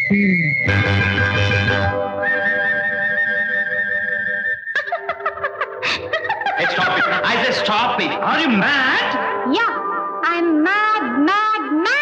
Hey, stop it. I said stop it. Are you mad? Yeah, I'm mad, mad, mad!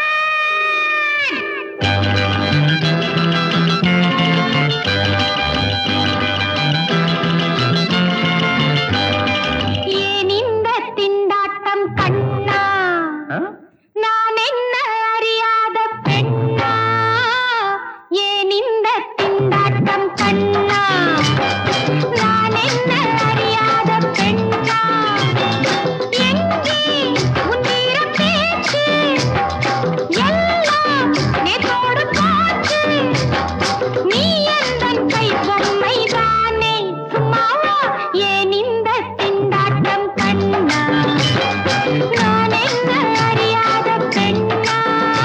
ஏன் இந்த திண்டாட்டம் கண்ணா? நான் என்ன அறியாத பெண்ணா? ஏன் இந்த திண்டாட்டம் கண்ணா? நான் என்ன அறியாத பெண்ணா? எங்கே உன் ஈரப் பேச்சு? எல்லாம் நேற்றோடு போச்சு. நீ எந்தன் கைப்பொம்மைதானே, சும்மாவா? ஏன் இந்த திண்டாட்டம் கண்ணா? நான் என்ன அறியாத பெண்ணா?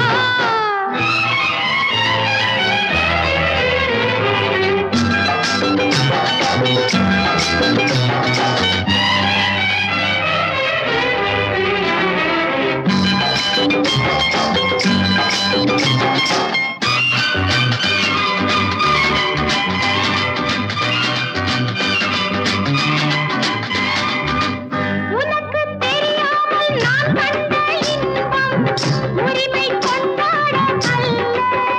உனக்கு தெரியாமல் நான் கண்ட இன்பம் உரிமை கொண்டாட அல்ல.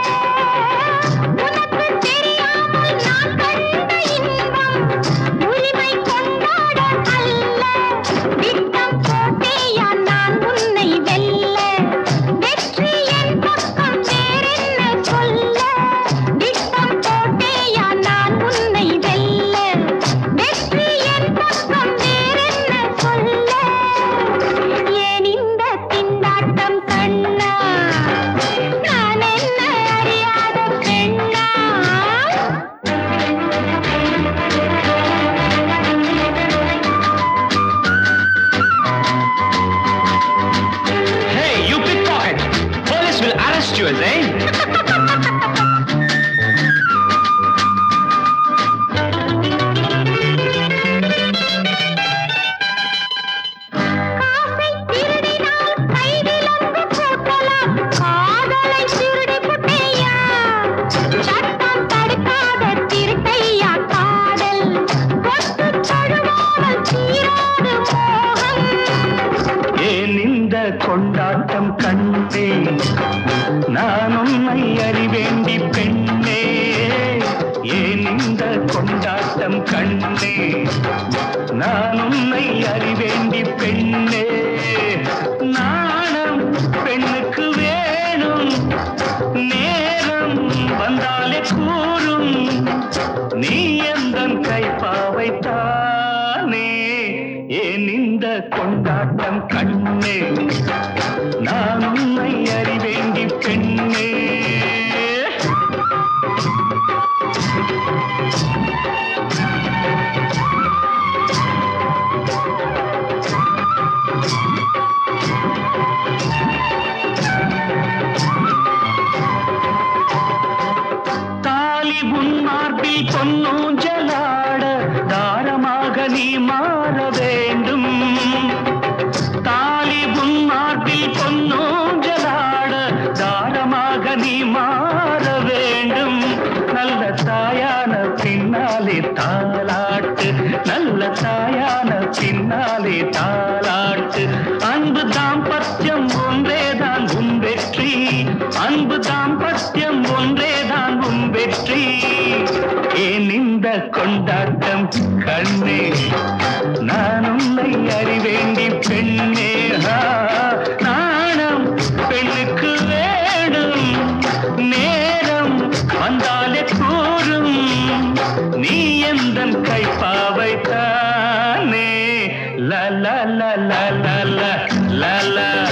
உனக்கு தெரியாமல் நான் கண்ட இன்பம் உரிமை கொண்டாட அல்ல. திட்டம் போட்டேயா நான் உன்னை வெல்ல? வெற்றி என் பக்கம் வேறென்ன சொல்ல? திட்டம் போட்டேயா நான் உன்னை வெல்ல? வெற்றி என் பக்கம் வேறென்ன சொல்ல? ஏன் இந்த திண்டாட்டம் கண்ணா? நான் என்ன அறியாத பெண்ணா? Hey, you pickpocket! Police will arrest you, eh? காசை திருடினால் கைவிலங்கு போட்டலாம். காதலை திருடி புட்டையா? சட்டம் தடுக்காத திருட்டையா காதல்? கொத்து தழுவாமல் தீராது மோகம். ஏன் இந்த கொண்டாட்டம் கண்டே? நான் உன்னை அறிவேண்டி பெண்ணே. ஏன் இந்த கொண்டாட்டம் கண்டே? நான் உன்னை அறிவேண்டி பெண்ணே. நாணம் பெண்ணுக்கு வேணும், நேரம் வந்தாலே கூறும். நீ எந்தன் கைப்பாவைத்தானே. ஏன் இந்த கொண்டாட்டம் கண்ணே? நான் உன்னை அறிவேண்டி பெண்ணே. தாலி உன் மார்பில் பொன்னூஞ்சலாட தாரமாக நீ மாற வேண்டும். தாலி உன் மார்பில் பொன்னூஞ்சலாட தாரமாக நீ மாற வேண்டும். நல்ல தாயான பின்னாலே தாலாட்டு, நல்ல தாயான பின்னாலே தாலாட்டு. அன்பு தாம்பத்தியம் ஒன்றேதான் உன் வெற்றி. அன்பு தாம்பத்தியம் ஒன்றேதான் உன் வெற்றி. ஏன் இந்த கொண்டாட்டம் கண்ணே? நான் உன்னை அறிவேண்டி பெண்ணே. நாணம் பெண்ணுக்கு வேணும், நேரம் வந்தாலே கூறும். நீ எந்தன் கைப்பாவைத்தானே. la la la la la la la la